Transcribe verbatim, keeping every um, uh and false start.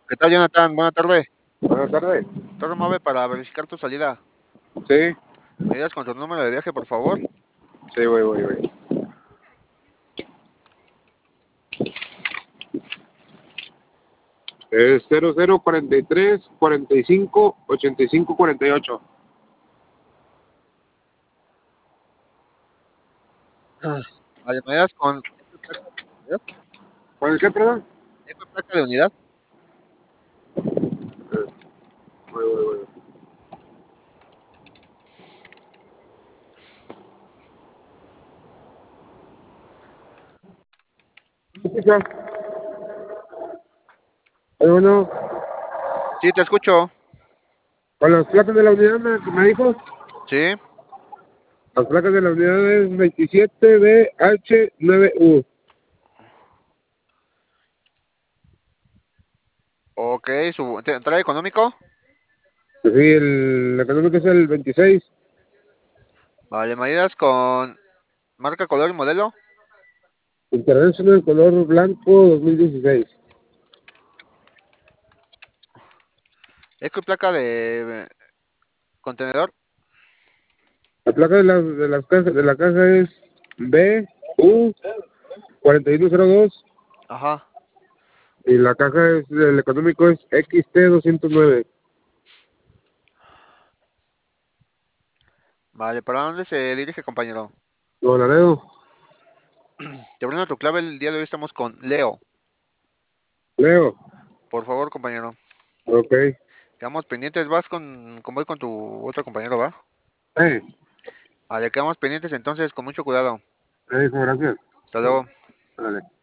¿Qué tal, Jonathan? Buena tarde. Buenas tardes. Torre Move para verificar tu salida. Sí, ¿Me ayudas con tu número de viaje, por favor? sí, voy, voy, voy. Es cero cero cuarenta y tres cuarenta y cinco ochenta y cinco cuarenta y ocho. Ah, Vale, ¿me ayudas con eco y placa de unidad? ¿Cuál es qué, perdón? ¿Eco y placa de unidad? Eh, Voy, voy, voy. ¿Me escucha? Eh, Bueno, Sí, te escucho. con las placas de la unidad me, me dijo. Sí. Las placas de la unidad es veintisiete B H nueve U. Ok, su te- trae económico. Sí, el económico es el veintiséis. Vale, ¿me ayudas con marca, color y modelo? International color blanco dos mil dieciséis. Eco y placa de eh, contenedor. La placa de la, de las cajas, de la caja es B U cuatro uno cero dos. Ajá. Y la caja es, el económico es X T doscientos nueve. Vale, ¿para dónde se dirige, compañero? Nuevo Laredo. Te brindo tu clave. El día de hoy estamos con Leo. Leo. Por favor, compañero. Ok. Quedamos pendientes. Vas con, con voy con tu otro compañero, ¿va? Eh, Vale, quedamos pendientes entonces, con mucho cuidado. eh, hijo, gracias. Hasta luego. Órale.